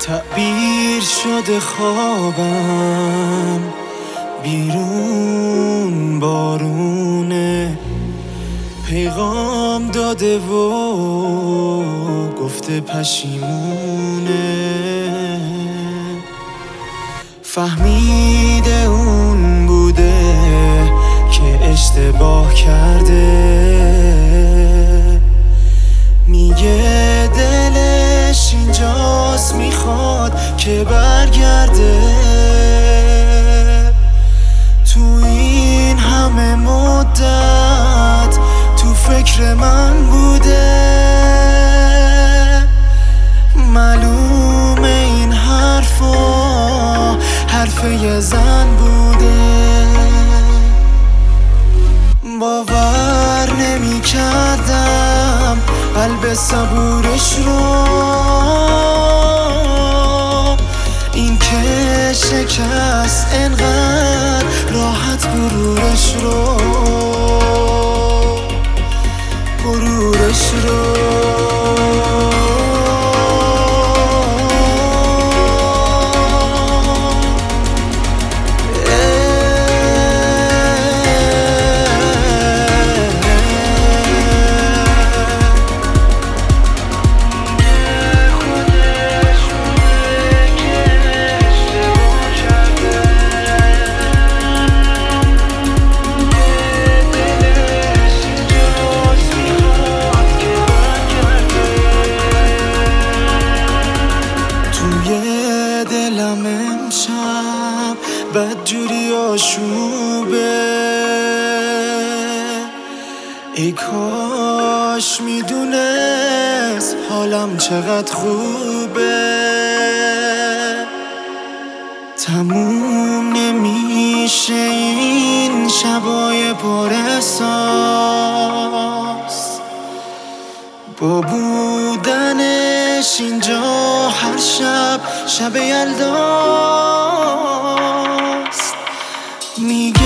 تعبیر شده خوابم، بیرون بارونه، پیغام داده و گفته پشیمونه. فهمیده اون بوده که اشتباه کرده، میگه دلش اینجاست، میخواد که برگرده. تو این همه مدت تو فکر من بوده، معلومه این حرفا حرف یه زن بوده. باور نمی کردم قلب صبورش رو، این که شکست انقدر راحت غرورش رو. دلم امشب بدجوری آشوبه، ای کاش میدونست حالم چقدر خوبه. تموم نمیشه این شبای پر احساس، با بودنش اینجا هر شب شب یلداست.